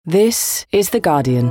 This is The Guardian.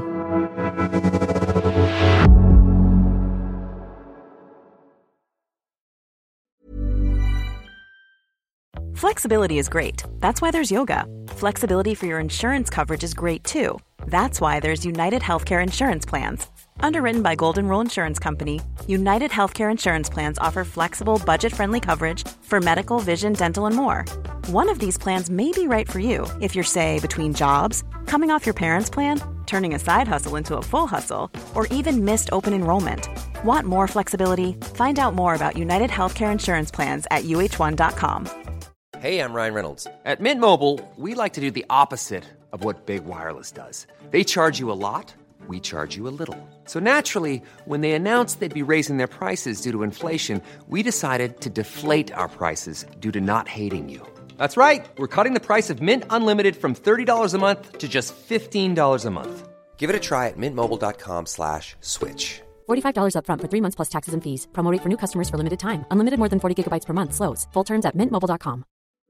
Flexibility is great. That's why there's yoga. Flexibility for your insurance coverage is great too. That's why there's United Healthcare Insurance Plans. Underwritten by Golden Rule Insurance Company, United Healthcare Insurance Plans offer flexible, budget-friendly coverage for medical, vision, dental, and more. One of these plans may be right for you if you're, say, between jobs, coming off your parents' plan, turning a side hustle into a full hustle, or even missed open enrollment. Want more flexibility? Find out more about United Healthcare Insurance Plans at uh1.com. Hey, I'm Ryan Reynolds. At Mint Mobile, we like to do the opposite of what Big Wireless does. They charge you a lot, we charge you a little. So naturally, when they announced they'd be raising their prices due to inflation, we decided to deflate our prices due to not hating you. That's right. We're cutting the price of Mint Unlimited from $30 a month to just $15 a month. Give it a try at mintmobile.com/switch. $45 up front for 3 months plus taxes and fees. Promo rate for new customers for limited time. Unlimited more than 40 gigabytes per month. Slows full terms at mintmobile.com.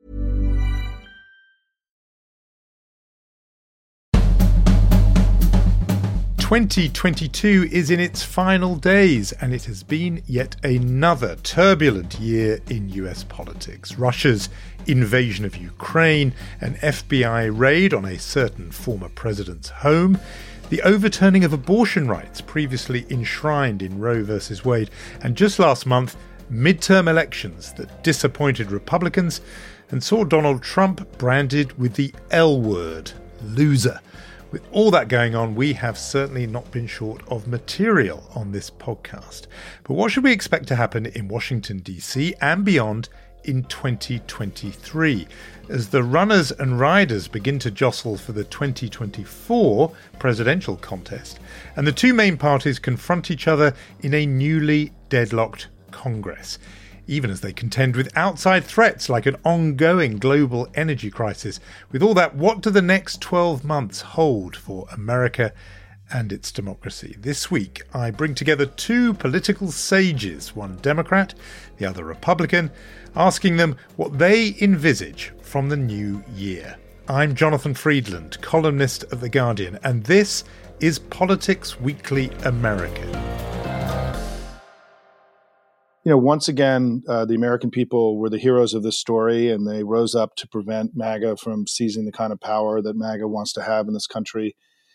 "2022 is in its final days, and it has been yet another turbulent year in US politics. Russia's invasion of Ukraine, an FBI raid on a certain former president's home, the overturning of abortion rights previously enshrined in Roe v. Wade, and just last month, midterm elections that disappointed Republicans and saw Donald Trump branded with the L word, loser. With all that going on, we have certainly not been short of material on this podcast. But what should we expect to happen in Washington, D.C. and beyond in 2023 as the runners and riders begin to jostle for the 2024 presidential contest and the two main parties confront each other in a newly deadlocked Congress? Even as they contend with outside threats like an ongoing global energy crisis. With all that, what do the next 12 months hold for America and its democracy? This week, I bring together two political sages, one Democrat, the other Republican, asking them what they envisage from the new year. I'm Jonathan Freedland, columnist of The Guardian, and this is Politics Weekly America. You know, once again, the American people were the heroes of this story, and they rose up to prevent MAGA from seizing the kind of power that MAGA wants to have in this country.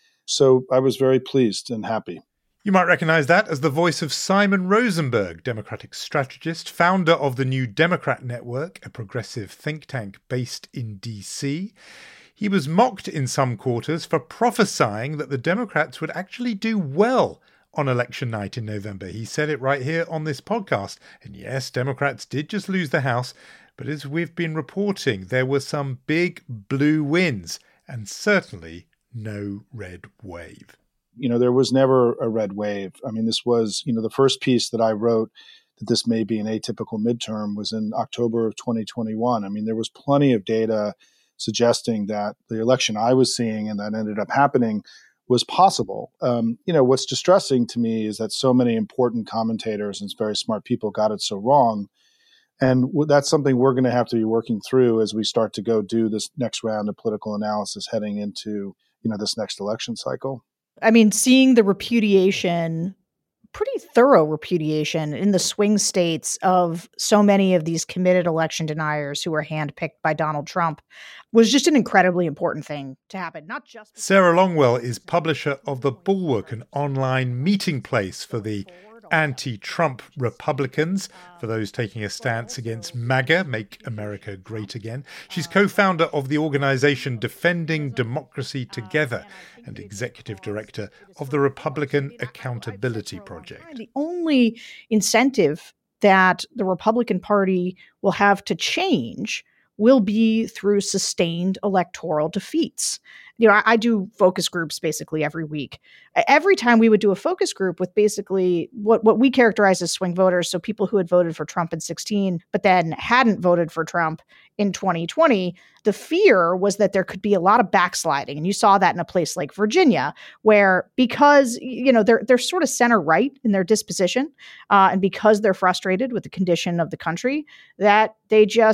So I was very pleased and happy. You might recognize that as the voice of Simon Rosenberg, Democratic strategist, founder of the New Democrat Network, a progressive think tank based in DC. He was mocked in some quarters for prophesying that the Democrats would actually do well on election night in November. He said it right here on this podcast. And yes, Democrats did just lose the House, but as we've been reporting, there were some big blue wins and certainly no red wave. You know, there was never a red wave. I mean, this was, the first piece that I wrote that this may be an atypical midterm was in October of 2021. I mean, there was plenty of data suggesting that the election I was seeing and that ended up happening was possible. What's distressing to me is that so many important commentators and very smart people got it so wrong. And that's something we're going to have to be working through as we start to go do this next round of political analysis heading into, this next election cycle. I mean, seeing the repudiation, pretty thorough repudiation in the swing states of so many of these committed election deniers who were handpicked by Donald Trump was just an incredibly important thing to happen. Not just Sarah Longwell is publisher of The Bulwark, an online meeting place for the anti-Trump Republicans, for those taking a stance against MAGA, Make America Great Again. She's co-founder of the organization Defending Democracy Together and executive director of the Republican Accountability Project. The only incentive that the Republican Party will have to change will be through sustained electoral defeats. I do focus groups basically every week. Every time we would do a focus group with basically what we characterize as swing voters, so people who had voted for Trump in 2016, but then hadn't voted for Trump in 2020, the fear was that there could be a lot of backsliding. And you saw that in a place like Virginia, where because, they're sort of center right in their disposition, and because they're frustrated with the condition of the country, that they just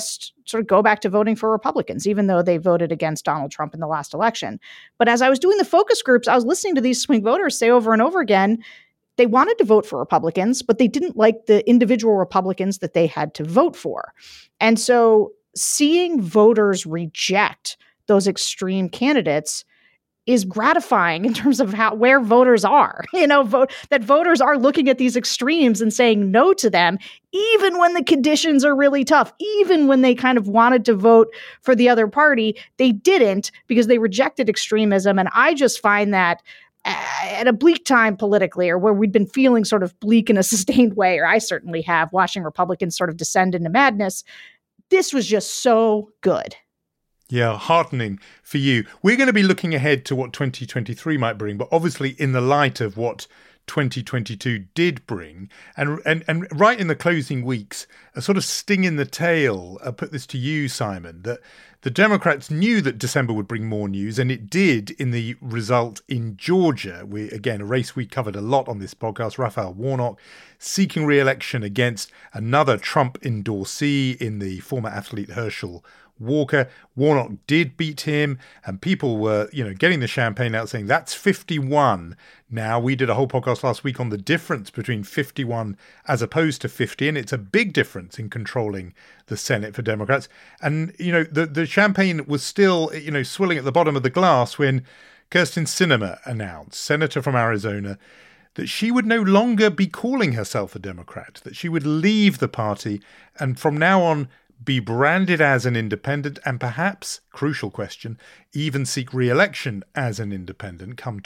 sort of go back to voting for Republicans, even though they voted against Donald Trump in the last election. But as I was doing the focus groups, I was listening to these swing voters say over and over again, they wanted to vote for Republicans, but they didn't like the individual Republicans that they had to vote for. And so seeing voters reject those extreme candidates is gratifying in terms of where voters are, that voters are looking at these extremes and saying no to them, even when the conditions are really tough, even when they kind of wanted to vote for the other party, they didn't because they rejected extremism. And I just find that at a bleak time politically, or where we'd been feeling sort of bleak in a sustained way, or I certainly have, watching Republicans sort of descend into madness, this was just so good. Yeah, heartening for you. We're going to be looking ahead to what 2023 might bring, but obviously in the light of what 2022 did bring, and right in the closing weeks, a sort of sting in the tail, I put this to you, Simon, that the Democrats knew that December would bring more news, and it did in the result in Georgia. A race we covered a lot on this podcast, Raphael Warnock seeking re-election against another Trump endorsee in the former athlete Herschel Walker. Warnock did beat him, and people were, getting the champagne out saying that's 51. Now, we did a whole podcast last week on the difference between 51 as opposed to 50, and it's a big difference in controlling the Senate for Democrats. And, the champagne was still, swilling at the bottom of the glass when Kyrsten Sinema announced, senator from Arizona, that she would no longer be calling herself a Democrat, that she would leave the party and from now on be branded as an independent and perhaps, crucial question, even seek re-election as an independent come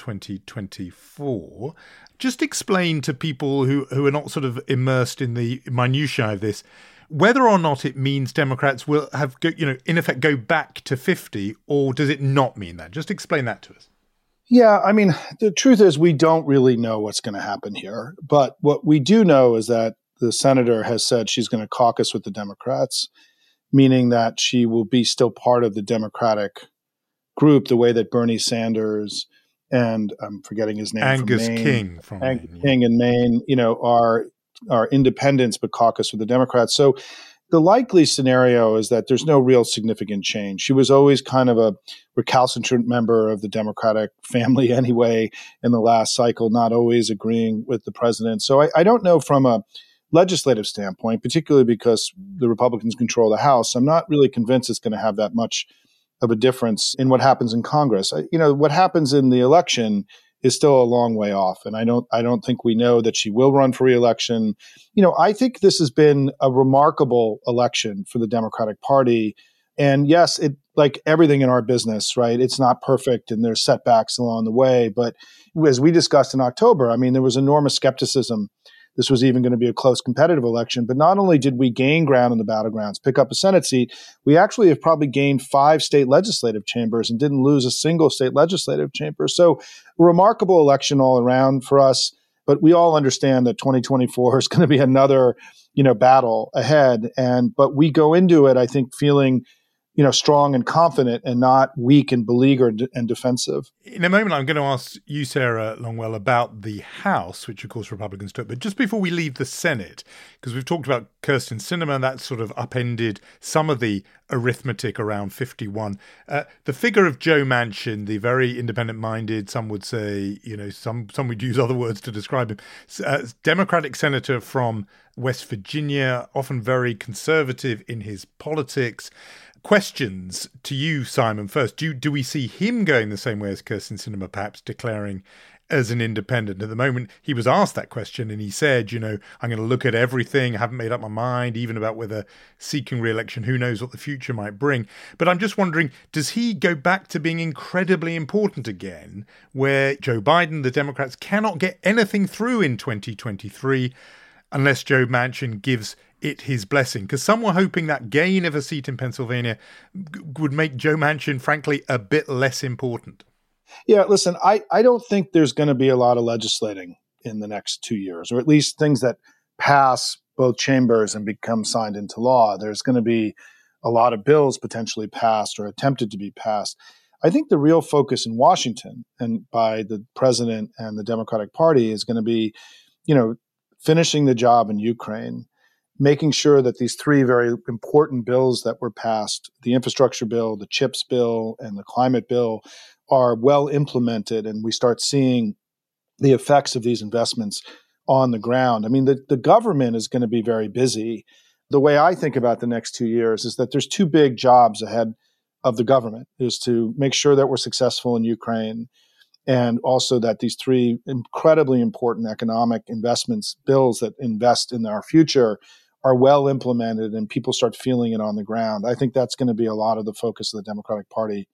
2024. Just explain to people who are not sort of immersed in the minutiae of this, whether or not it means Democrats will have, in effect, go back to 50, or does it not mean that? Just explain that to us. Yeah, I mean, the truth is we don't really know what's going to happen here. But what we do know is that the senator has said she's going to caucus with the Democrats, meaning that she will be still part of the Democratic group the way that Bernie Sanders and I'm forgetting his name, Angus from Maine, King from Maine, King in Maine, are independents but caucus with the Democrats. So the likely scenario is that there's no real significant change. She was always kind of a recalcitrant member of the Democratic family anyway in the last cycle, not always agreeing with the president. So I don't know from a legislative standpoint, particularly because the Republicans control the House, I'm not really convinced it's going to have that much of a difference in what happens in Congress. What happens in the election is still a long way off. And I don't think we know that she will run for re-election. I think this has been a remarkable election for the Democratic Party. And yes, it, like everything in our business, right, it's not perfect and there's setbacks along the way. But as we discussed in October, there was enormous skepticism this was even going to be a close competitive election. But not only did we gain ground in the battlegrounds, pick up a Senate seat, we actually have probably gained 5 state legislative chambers and didn't lose a single state legislative chamber. So a remarkable election all around for us. But we all understand that 2024 is going to be another, battle ahead. But we go into it, I think, feeling strong and confident and not weak and beleaguered and defensive. In a moment, I'm going to ask you, Sarah Longwell, about the House, which, of course, Republicans took. But just before we leave the Senate, because we've talked about Kyrsten Sinema, that sort of upended some of the arithmetic around 51. The figure of Joe Manchin, the very independent-minded, some would say, some would use other words to describe him, Democratic senator from West Virginia, often very conservative in his politics. Questions to you, Simon, first. Do we see him going the same way as Kyrsten Sinema, perhaps declaring as an independent? At the moment, he was asked that question and he said, I'm going to look at everything. I haven't made up my mind, even about whether seeking re-election. Who knows what the future might bring? But I'm just wondering, does he go back to being incredibly important again, where Joe Biden, the Democrats, cannot get anything through in 2023 unless Joe Manchin gives it his blessing? Because some were hoping that gain of a seat in Pennsylvania would make Joe Manchin, frankly, a bit less important. Yeah, listen, I don't think there's going to be a lot of legislating in the next 2 years, or at least things that pass both chambers and become signed into law. There's going to be a lot of bills potentially passed or attempted to be passed. I think the real focus in Washington and by the president and the Democratic Party is going to be, finishing the job in Ukraine, making sure that these three very important bills that were passed, the infrastructure bill, the CHIPS bill, and the climate bill, are well implemented, and we start seeing the effects of these investments on the ground. I mean, the government is going to be very busy. The way I think about the next 2 years is that there's two big jobs ahead of the government, is to make sure that we're successful in Ukraine, and also that these three incredibly important economic investments bills that invest in our future are well implemented and people start feeling it on the ground. I think that's going to be a lot of the focus of the Democratic Party.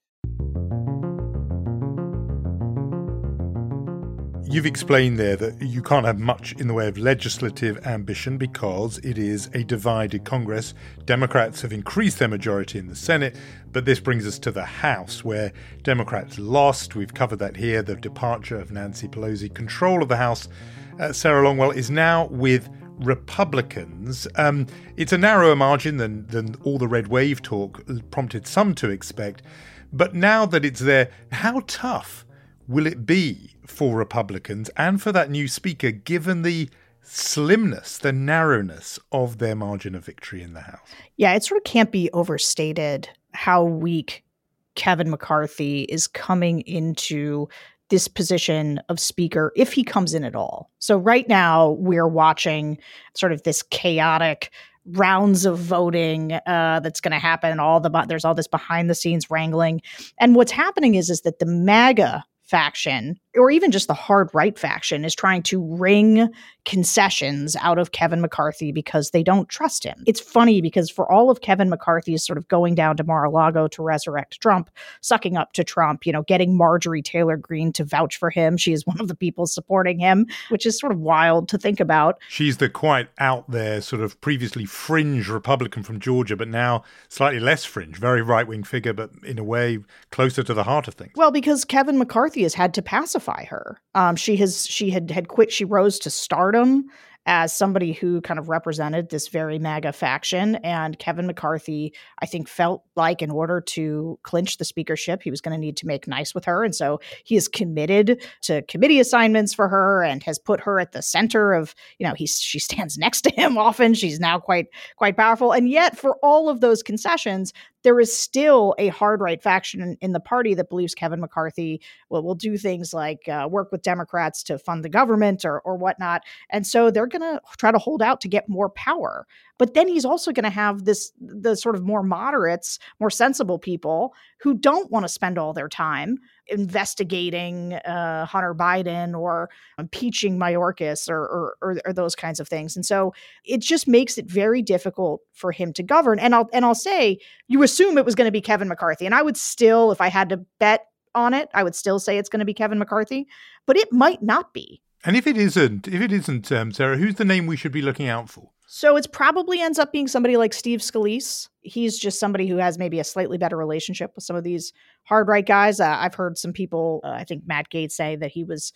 You've explained there that you can't have much in the way of legislative ambition because it is a divided Congress. Democrats have increased their majority in the Senate, but this brings us to the House, where Democrats lost. We've covered that here, the departure of Nancy Pelosi. Control of the House, Sarah Longwell, is now with Republicans. It's a narrower margin than all the red wave talk prompted some to expect. But now that it's there, how tough will it be for Republicans and for that new speaker, given the slimness, the narrowness of their margin of victory in the House? Yeah, it sort of can't be overstated how weak Kevin McCarthy is coming into this position of speaker, if he comes in at all. So right now we're watching sort of this chaotic rounds of voting that's going to happen. There's all this behind the scenes wrangling. And what's happening is that the MAGA faction, or even just the hard right faction, is trying to wring concessions out of Kevin McCarthy because they don't trust him. It's funny because for all of Kevin McCarthy's sort of going down to Mar-a-Lago to resurrect Trump, sucking up to Trump, getting Marjorie Taylor Greene to vouch for him. She is one of the people supporting him, which is sort of wild to think about. She's the quite out there sort of previously fringe Republican from Georgia, but now slightly less fringe, very right-wing figure, but in a way closer to the heart of things. Well, because Kevin McCarthy has had to pacify her. She had quit. She rose to stardom as somebody who kind of represented this very MAGA faction. And Kevin McCarthy, I think, felt like in order to clinch the speakership, he was going to need to make nice with her. And so he is committed to committee assignments for her and has put her at the center of, she stands next to him often. She's now quite powerful. And yet for all of those concessions, there is still a hard right faction in the party that believes Kevin McCarthy will do things like work with Democrats to fund the government or whatnot. And so they're going to try to hold out to get more power. But then he's also going to have the sort of more moderates, more sensible people who don't want to spend all their time investigating Hunter Biden or impeaching Mayorkas or those kinds of things. And so it just makes it very difficult for him to govern. And I'll say, you assume it was going to be Kevin McCarthy. And I would still, if I had to bet on it, I would still say it's going to be Kevin McCarthy, but it might not be. And if it isn't, Sarah, who's the name we should be looking out for? So it probably ends up being somebody like Steve Scalise. He's just somebody who has maybe a slightly better relationship with some of these hard right guys. I've heard some people, I think Matt Gaetz, say that he was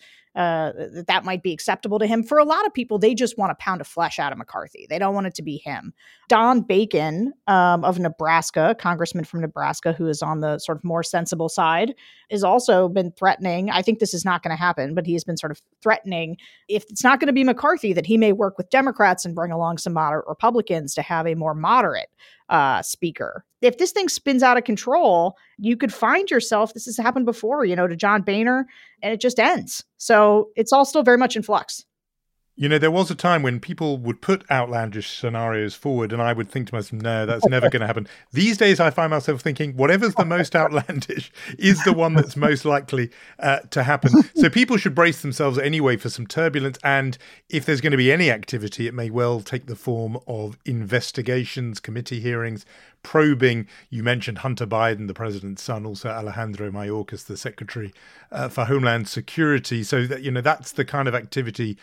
that might be acceptable to him. For a lot of people, they just want a pound of flesh out of McCarthy. They don't want it to be him. Don Bacon of Nebraska, congressman from Nebraska, who is on the sort of more sensible side, has also been threatening. I think this is not going to happen, but he has been sort of threatening, if it's not going to be McCarthy, that he may work with Democrats and bring along some moderate Republicans to have a more moderate speaker. If this thing spins out of control, you could find yourself, this has happened before, to John Boehner, and it just ends. So it's all still very much in flux. There was a time when people would put outlandish scenarios forward and I would think to myself, no, that's never going to happen. These days, I find myself thinking, whatever's the most outlandish is the one that's most likely to happen. So people should brace themselves anyway for some turbulence. And if there's going to be any activity, it may well take the form of investigations, committee hearings, probing. You mentioned Hunter Biden, the president's son, also Alejandro Mayorkas, the secretary for Homeland Security. So that, that's the kind of activity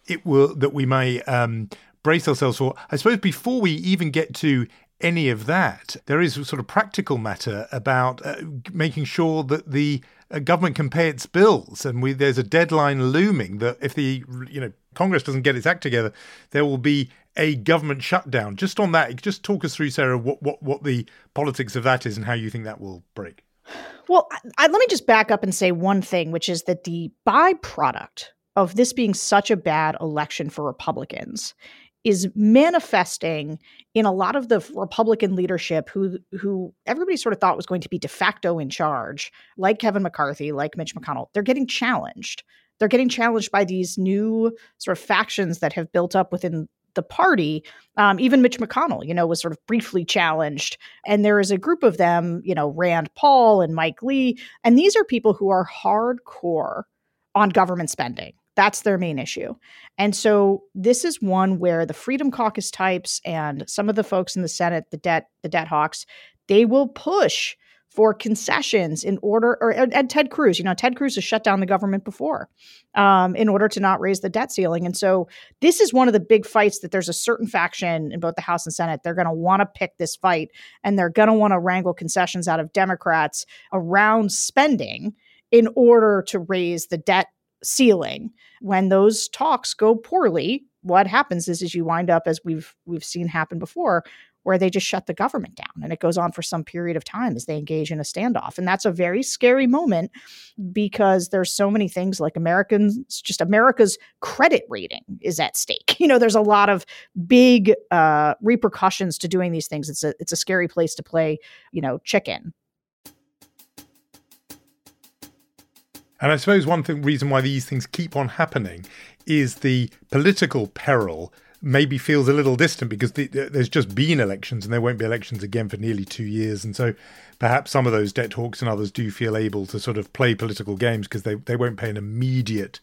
that we may brace ourselves for. I suppose before we even get to any of that, there is a sort of practical matter about making sure that the government can pay its bills. And there's a deadline looming that if the Congress doesn't get its act together, there will be a government shutdown. Just on that, just talk us through, Sarah, what the politics of that is and how you think that will break. Well, let me just back up and say one thing, which is that the byproduct of this being such a bad election for Republicans is manifesting in a lot of the Republican leadership who everybody sort of thought was going to be de facto in charge, like Kevin McCarthy, like Mitch McConnell. They're getting challenged. They're getting challenged by these new sort of factions that have built up within the party. Even Mitch McConnell, was sort of briefly challenged. And there is a group of them, Rand Paul and Mike Lee. And these are people who are hardcore on government spending. That's their main issue. And so this is one where the Freedom Caucus types and some of the folks in the Senate, the debt hawks, they will push for concessions in order, and Ted Cruz, Ted Cruz has shut down the government before in order to not raise the debt ceiling. And so this is one of the big fights that there's a certain faction in both the House and Senate. They're going to want to pick this fight, and they're going to want to wrangle concessions out of Democrats around spending in order to raise the debt ceiling. When those talks go poorly, what happens is you wind up, as we've seen happen before, where they just shut the government down, and it goes on for some period of time as they engage in a standoff. And that's a very scary moment because there's so many things like America's credit rating is at stake. There's a lot of big repercussions to doing these things. It's a scary place to play, chicken. And I suppose one reason why these things keep on happening is the political peril maybe feels a little distant because there's just been elections and there won't be elections again for nearly 2 years. And so perhaps some of those debt hawks and others do feel able to sort of play political games because they won't pay an immediate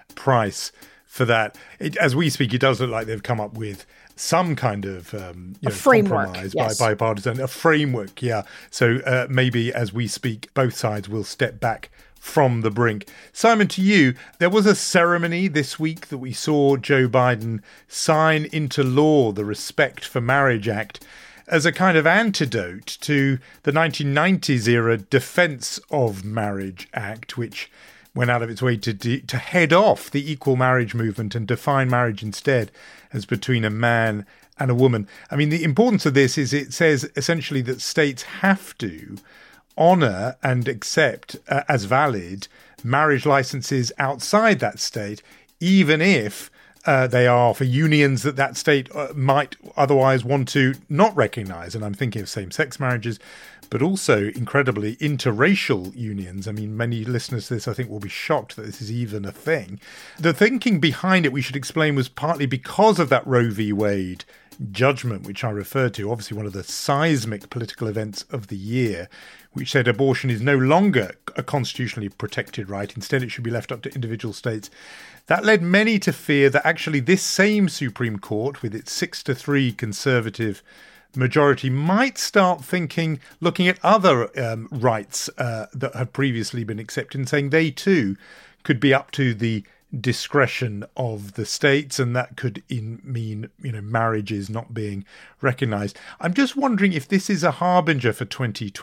price for that. As we speak, it does look like they've come up with some kind of a framework, compromise yes. by bipartisan, a framework, yeah. So maybe as we speak, both sides will step back from the brink. Simon, to you, there was a ceremony this week that we saw Joe Biden sign into law the Respect for Marriage Act as a kind of antidote to the 1990s era Defense of Marriage Act, which went out of its way to head off the equal marriage movement and define marriage instead as between a man and a woman. I mean, the importance of this is it says essentially that states have to honour and accept as valid marriage licenses outside that state, even if they are for unions that state might otherwise want to not recognise. And I'm thinking of same-sex marriages, but also, incredibly, interracial unions. I mean, many listeners to this, I think, will be shocked that this is even a thing. The thinking behind it, we should explain, was partly because of that Roe v. Wade judgment, which I referred to, obviously one of the seismic political events of the year, which said abortion is no longer a constitutionally protected right. Instead, it should be left up to individual states. That led many to fear that actually this same Supreme Court, with its 6-3 conservative majority, might start looking at other rights that have previously been accepted and saying they too could be up to the discretion of the states, and that could mean marriages not being recognised. I'm just wondering if this is a harbinger for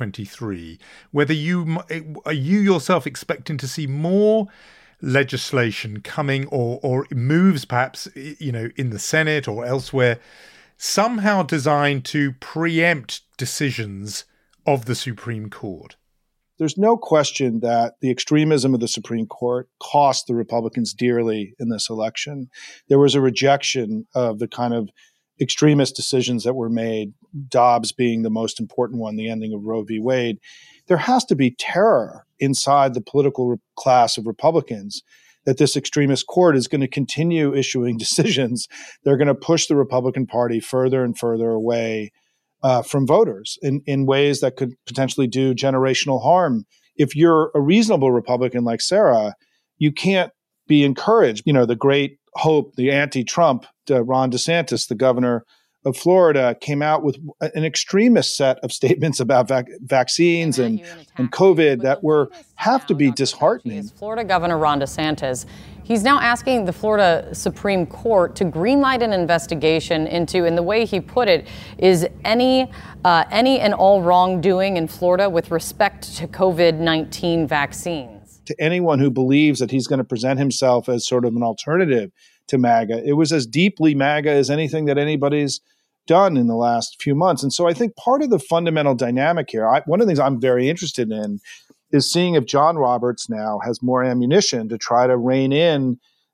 2023, whether are you yourself expecting to see more legislation coming or moves perhaps in the Senate or elsewhere somehow designed to preempt decisions of the Supreme Court? There's no question that the extremism of the Supreme Court cost the Republicans dearly in this election. There was a rejection of the kind of extremist decisions that were made, Dobbs being the most important one, the ending of Roe v. Wade. There has to be terror inside the political class of Republicans that this extremist court is going to continue issuing decisions. They're going to push the Republican Party further and further away from voters in ways that could potentially do generational harm. If you're a reasonable Republican like Sarah, you can't be encouraged. The great hope, the anti-Trump, Ron DeSantis, the governor of Florida, came out with an extremist set of statements about vaccines and COVID that have to be disheartening. Florida Governor Ron DeSantis, he's now asking the Florida Supreme Court to greenlight an investigation into, and the way he put it, is any and all wrongdoing in Florida with respect to COVID-19 vaccines. To anyone who believes that he's going to present himself as sort of an alternative to MAGA, it was as deeply MAGA as anything that anybody's done in the last few months. And so I think part of the fundamental dynamic here, one of the things I'm very interested in is seeing if John Roberts now has more ammunition to try to rein in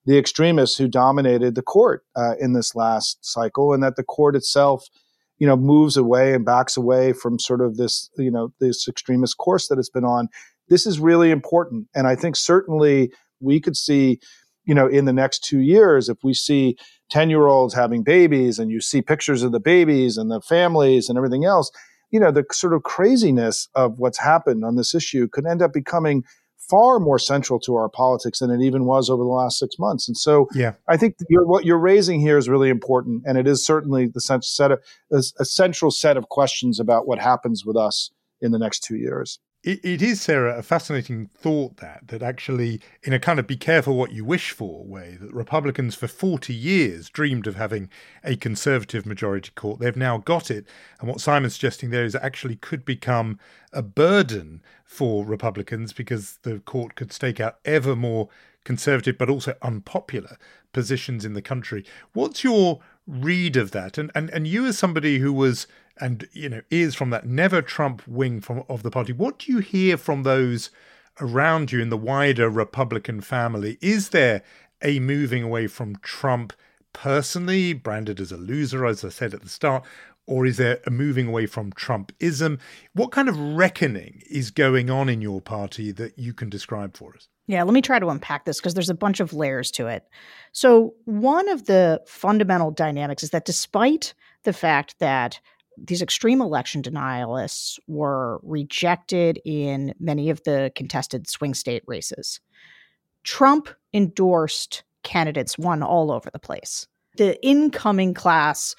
the extremists who dominated the court in this last cycle, and that the court itself, moves away and backs away from sort of this, this extremist course that it's been on. This is really important. And I think certainly we could see, in the next 2 years, if we see 10-year-olds having babies and you see pictures of the babies and the families and everything else, the sort of craziness of what's happened on this issue could end up becoming far more central to our politics than it even was over the last 6 months. And so I think what you're raising here is really important. And it is certainly a central set of questions about what happens with us in the next 2 years. It is, Sarah, a fascinating thought that actually, in a kind of be careful what you wish for way, that Republicans for 40 years dreamed of having a conservative majority court. They've now got it. And what Simon's suggesting there is it actually could become a burden for Republicans because the court could stake out ever more conservative but also unpopular positions in the country. What's your read of that? And you as somebody who was and is from that never Trump wing of the party, what do you hear from those around you in the wider Republican family? Is there a moving away from Trump personally, branded as a loser, as I said at the start, or is there a moving away from Trumpism? What kind of reckoning is going on in your party that you can describe for us? Yeah, let me try to unpack this because there's a bunch of layers to it. So one of the fundamental dynamics is that despite the fact that these extreme election denialists were rejected in many of the contested swing state races, Trump endorsed candidates won all over the place. The incoming class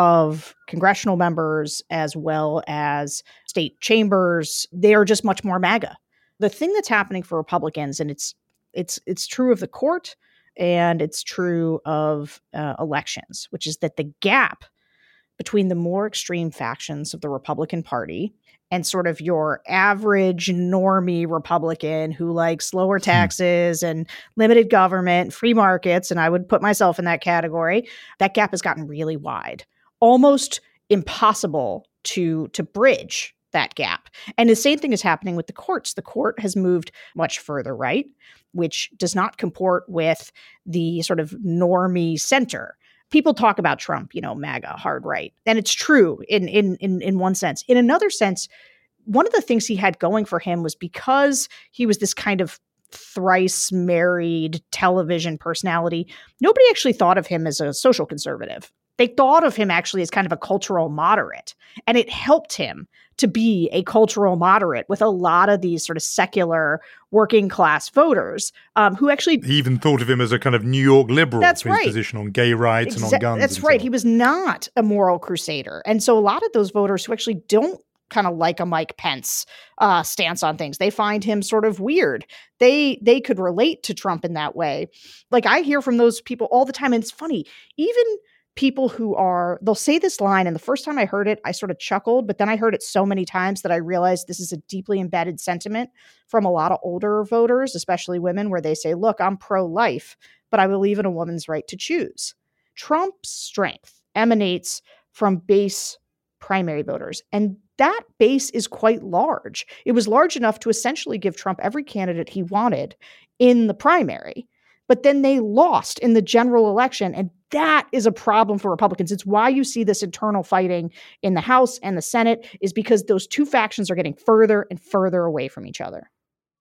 of congressional members as well as state chambers, they are just much more MAGA. The thing that's happening for Republicans, and it's true of the court and it's true of elections, which is that the gap between the more extreme factions of the Republican Party and sort of your average normie Republican who likes lower taxes and limited government, free markets, and I would put myself in that category, that gap has gotten really wide, almost impossible to bridge that gap. And the same thing is happening with the courts. The court has moved much further right, which does not comport with the sort of normie center. People talk about Trump, MAGA, hard right. And it's true in one sense. In another sense, one of the things he had going for him was because he was this kind of thrice married television personality, nobody actually thought of him as a social conservative. They thought of him actually as kind of a cultural moderate. And it helped him to be a cultural moderate with a lot of these sort of secular working class voters who actually... He even thought of him as a kind of New York liberal. That's for right. His position on gay rights and on guns. That's right. He was not a moral crusader. And so a lot of those voters who actually don't kind of like a Mike Pence stance on things, they find him sort of weird. They could relate to Trump in that way. Like I hear from those people all the time. And it's funny, even people who they'll say this line. And the first time I heard it, I sort of chuckled, but then I heard it so many times that I realized this is a deeply embedded sentiment from a lot of older voters, especially women, where they say, look, I'm pro-life, but I believe in a woman's right to choose. Trump's strength emanates from base primary voters. And that base is quite large. It was large enough to essentially give Trump every candidate he wanted in the primary. But then they lost in the general election. And that is a problem for Republicans. It's why you see this internal fighting in the House and the Senate, is because those two factions are getting further and further away from each other.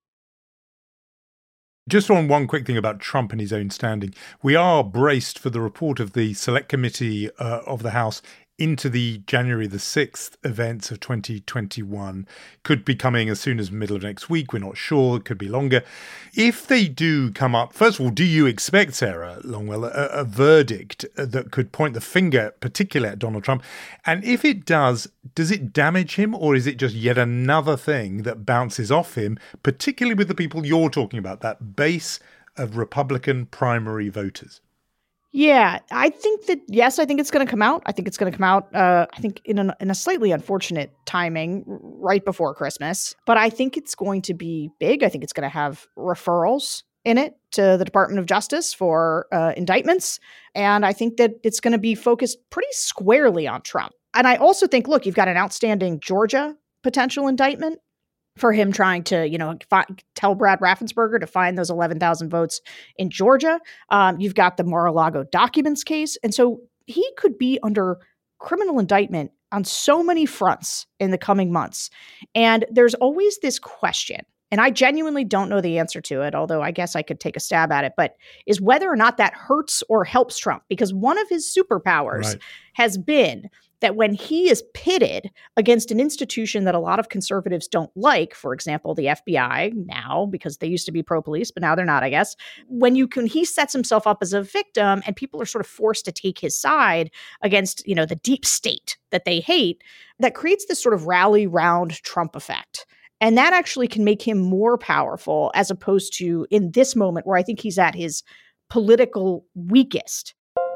Just on one quick thing about Trump and his own standing, we are braced for the report of the Select Committee of the House into the January the 6th events of 2021. Could be coming as soon as middle of next week. We're not sure. It could be longer. If they do come up, first of all, do you expect, Sarah Longwell, a verdict that could point the finger particularly at Donald Trump? And if it does it damage him, or is it just yet another thing that bounces off him, particularly with the people you're talking about, that base of Republican primary voters? Yeah, I think that, yes, I think it's going to come out. I think it's going to come out, I think, in a slightly unfortunate timing right before Christmas. But I think it's going to be big. I think it's going to have referrals in it to the Department of Justice for indictments. And I think that it's going to be focused pretty squarely on Trump. And I also think, look, you've got an outstanding Georgia potential indictment for him trying to, tell Brad Raffensperger to find those 11,000 votes in Georgia. You've got the Mar-a-Lago documents case. And so he could be under criminal indictment on so many fronts in the coming months. And there's always this question, and I genuinely don't know the answer to it, although I guess I could take a stab at it, but is whether or not that hurts or helps Trump. Because one of his superpowers has been that when he is pitted against an institution that a lot of conservatives don't like, for example, the FBI now, because they used to be pro-police, but now they're not, I guess, he sets himself up as a victim and people are sort of forced to take his side against, the deep state that they hate, that creates this sort of rally round Trump effect. And that actually can make him more powerful as opposed to in this moment where I think he's at his political weakest.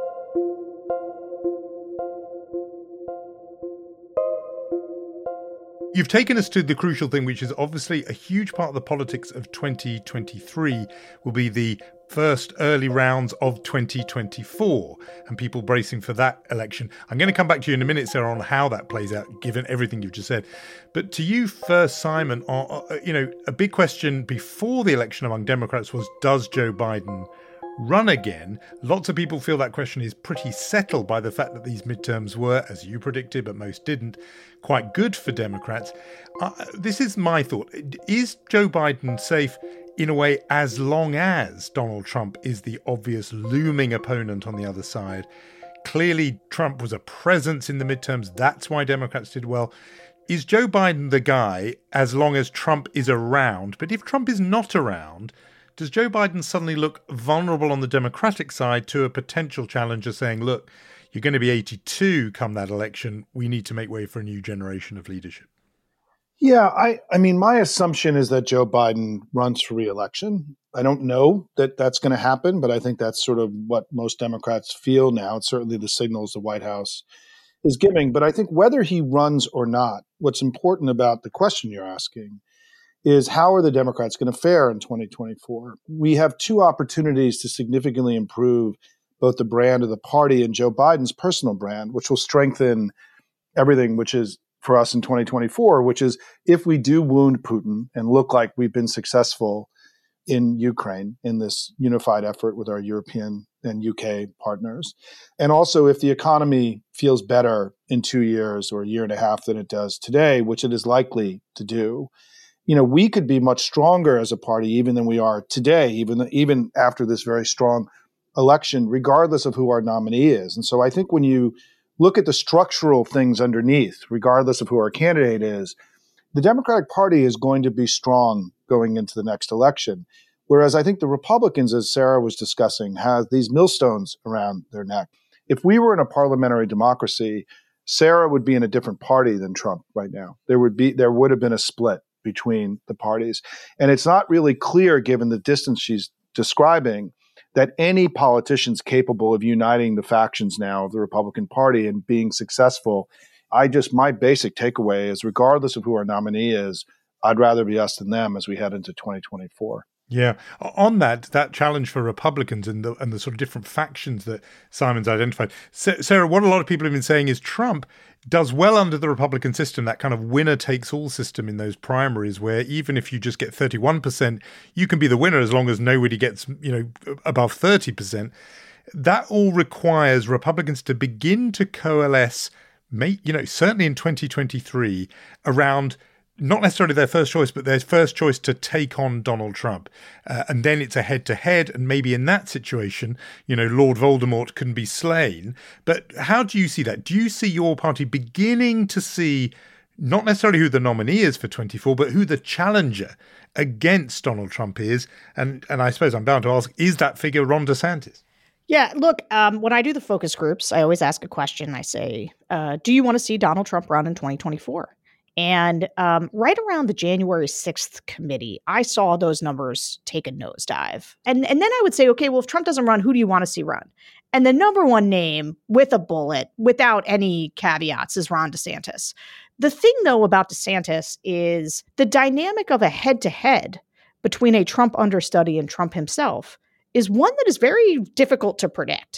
You've taken us to the crucial thing, which is obviously a huge part of the politics of 2023 will be the first early rounds of 2024 and people bracing for that election. I'm going to come back to you in a minute, Sarah, on how that plays out, given everything you've just said. But to you first, Simon, a big question before the election among Democrats was, does Joe Biden run again? Lots of people feel that question is pretty settled by the fact that these midterms were, as you predicted, but most didn't, quite good for Democrats. This is my thought. Is Joe Biden safe in a way as long as Donald Trump is the obvious looming opponent on the other side? Clearly, Trump was a presence in the midterms. That's why Democrats did well. Is Joe Biden the guy as long as Trump is around? But if Trump is not around, does Joe Biden suddenly look vulnerable on the Democratic side to a potential challenger saying, look, you're going to be 82 come that election. We need to make way for a new generation of leadership? Yeah, I mean, my assumption is that Joe Biden runs for re-election. I don't know that that's going to happen, but I think that's sort of what most Democrats feel now. It's certainly the signals the White House is giving. But I think whether he runs or not, what's important about the question you're asking is how are the Democrats going to fare in 2024? We have two opportunities to significantly improve both the brand of the party and Joe Biden's personal brand, which will strengthen everything which is for us in 2024, which is if we do wound Putin and look like we've been successful in Ukraine in this unified effort with our European and UK partners, and also if the economy feels better in 2 years or a year and a half than it does today, which it is likely to do, we could be much stronger as a party even than we are today, even after this very strong election, regardless of who our nominee is. And so I think when you look at the structural things underneath, regardless of who our candidate is, the Democratic Party is going to be strong going into the next election. Whereas I think the Republicans, as Sarah was discussing, have these millstones around their neck. If we were in a parliamentary democracy, Sarah would be in a different party than Trump right now. There would have been a split between the parties. And it's not really clear, given the distance she's describing, that any politician's capable of uniting the factions now of the Republican Party and being successful. My basic takeaway is, regardless of who our nominee is, I'd rather be us than them as we head into 2024. Yeah. On that challenge for Republicans and the sort of different factions that Simon's identified, Sarah, what a lot of people have been saying is Trump does well under the Republican system, that kind of winner-takes-all system in those primaries where even if you just get 31%, you can be the winner as long as nobody gets, above 30%. That all requires Republicans to begin to coalesce, certainly in 2023, around not necessarily their first choice, but their first choice to take on Donald Trump. And then it's a head-to-head, and maybe in that situation, Lord Voldemort can be slain. But how do you see that? Do you see your party beginning to see not necessarily who the nominee is for 24, but who the challenger against Donald Trump is? And I suppose I'm bound to ask, is that figure Ron DeSantis? Yeah, look, when I do the focus groups, I always ask a question. I say, do you want to see Donald Trump run in 2024? And right around the January 6th committee, I saw those numbers take a nosedive. And then I would say, okay, well, if Trump doesn't run, who do you want to see run? And the number one name with a bullet, without any caveats, is Ron DeSantis. The thing, though, about DeSantis is the dynamic of a head-to-head between a Trump understudy and Trump himself is one that is very difficult to predict.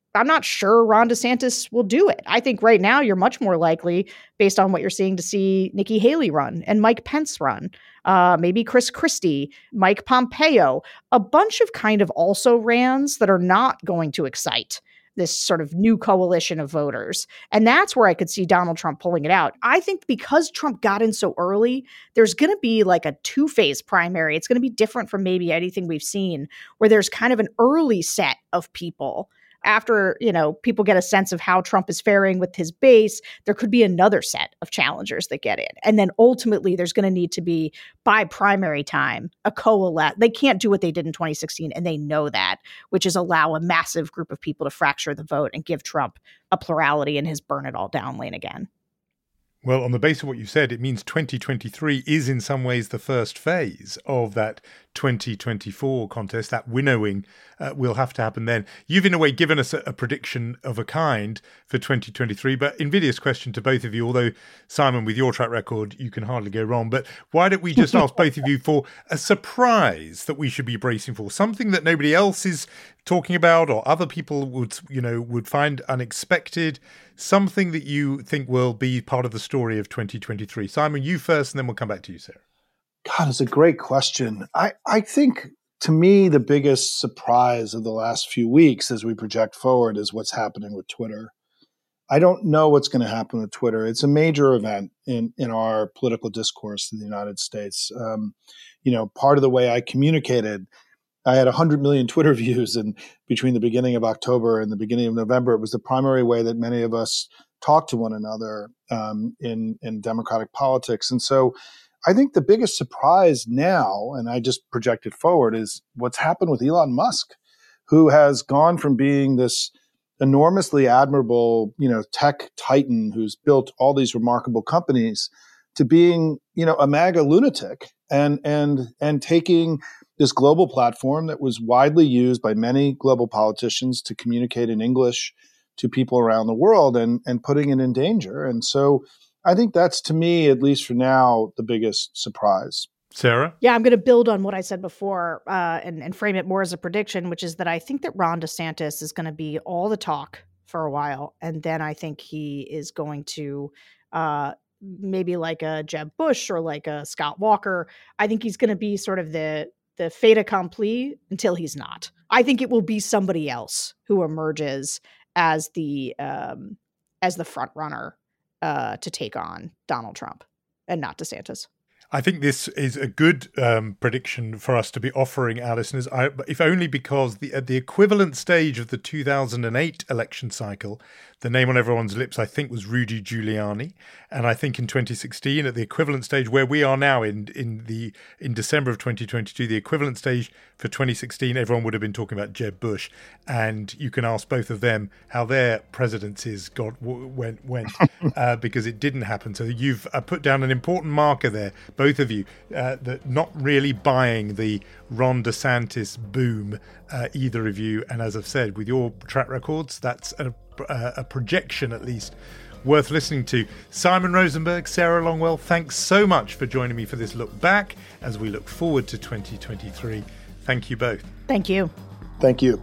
I'm not sure Ron DeSantis will do it. I think right now you're much more likely, based on what you're seeing, to see Nikki Haley run and Mike Pence run, maybe Chris Christie, Mike Pompeo, a bunch of kind of also-rans that are not going to excite this sort of new coalition of voters. And that's where I could see Donald Trump pulling it out. I think because Trump got in so early, there's going to be like a two-phase primary. It's going to be different from maybe anything we've seen, where there's kind of an early set of people. After, people get a sense of how Trump is faring with his base, there could be another set of challengers that get in. And then ultimately, there's going to need to be, by primary time, a coalesce. They can't do what they did in 2016, and they know that, which is allow a massive group of people to fracture the vote and give Trump a plurality in his burn it all down lane again. Well, on the basis of what you said, it means 2023 is in some ways the first phase of that 2024 contest. That winnowing will have to happen then. You've in a way given us a prediction of a kind for 2023, but invidious question to both of you, although Simon, with your track record, you can hardly go wrong. But why don't we just ask both of you for a surprise that we should be bracing for, something that nobody else is talking about or other people would find unexpected, something that you think will be part of the story of 2023. Simon, you first, and then we'll come back to you, Sarah. God, it's a great question. I think, to me, the biggest surprise of the last few weeks as we project forward is what's happening with Twitter. I don't know what's going to happen with Twitter. It's a major event in our political discourse in the United States. Part of the way I communicated, I had 100 million Twitter views, and between the beginning of October and the beginning of November, it was the primary way that many of us talked to one another in democratic politics. And so I think the biggest surprise now, and I just projected forward, is what's happened with Elon Musk, who has gone from being this enormously admirable, tech titan who's built all these remarkable companies to being, a MAGA lunatic and taking this global platform that was widely used by many global politicians to communicate in English to people around the world and putting it in danger. And so I think that's, to me, at least for now, the biggest surprise. Sarah? Yeah, I'm going to build on what I said before and frame it more as a prediction, which is that I think that Ron DeSantis is going to be all the talk for a while. And then I think he is going to maybe like a Jeb Bush or like a Scott Walker. I think he's going to be sort of the fait accompli until he's not. I think it will be somebody else who emerges as the front runner to take on Donald Trump and not DeSantis. I think this is a good prediction for us to be offering our listeners, if only because at the equivalent stage of the 2008 election cycle, the name on everyone's lips, I think, was Rudy Giuliani. And I think in 2016, at the equivalent stage where we are now in December of 2022, the equivalent stage for 2016, everyone would have been talking about Jeb Bush. And you can ask both of them how their presidencies went because it didn't happen. So you've put down an important marker there, both of you, that not really buying the Ron DeSantis boom, either of you. And as I've said, with your track records, that's a projection at least worth listening to. Simon Rosenberg, Sarah Longwell, thanks so much for joining me for this look back as we look forward to 2023. Thank you both. Thank you. Thank you.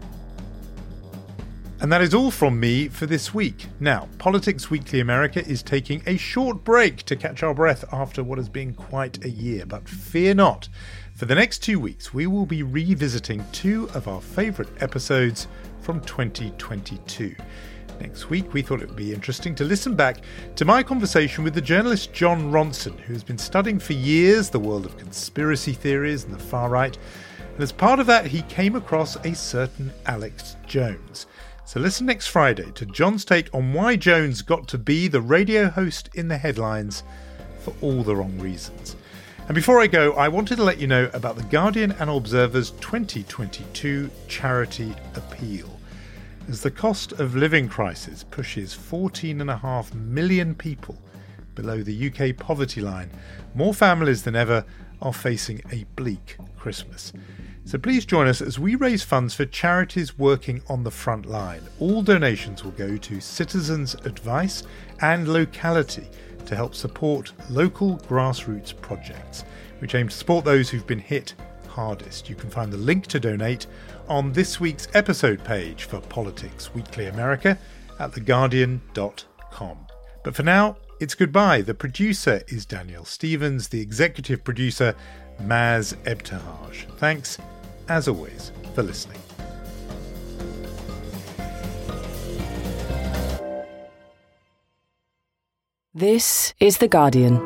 And that is all from me for this week. Now, Politics Weekly America is taking a short break to catch our breath after what has been quite a year. But fear not. For the next 2 weeks, we will be revisiting 2 of our favourite episodes from 2022. Next week, we thought it would be interesting to listen back to my conversation with the journalist Jon Ronson, who has been studying for years the world of conspiracy theories and the far right. And as part of that, he came across a certain Alex Jones. So listen next Friday to Jon's take on why Jones got to be the radio host in the headlines for all the wrong reasons. And before I go, I wanted to let you know about The Guardian and Observer's 2022 charity appeal. As the cost of living crisis pushes 14.5 million people below the UK poverty line, more families than ever are facing a bleak Christmas. So please join us as we raise funds for charities working on the front line. All donations will go to Citizens Advice and Locality to help support local grassroots projects, which aim to support those who've been hit hardest. You can find the link to donate on this week's episode page for Politics Weekly America at theguardian.com. But for now, it's goodbye. The producer is Danielle Stevens, the executive producer, Maz Ebtehaj. Thanks, as always, for listening. This is The Guardian.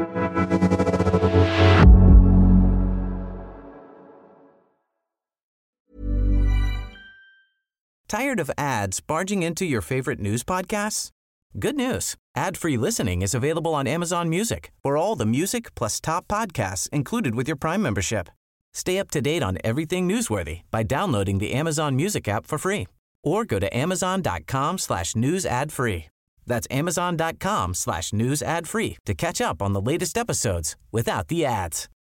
Tired of ads barging into your favorite news podcasts? Good news. Ad-free listening is available on Amazon Music for all the music plus top podcasts included with your Prime membership. Stay up to date on everything newsworthy by downloading the Amazon Music app for free or go to amazon.com/news ad free. That's amazon.com/news ad free to catch up on the latest episodes without the ads.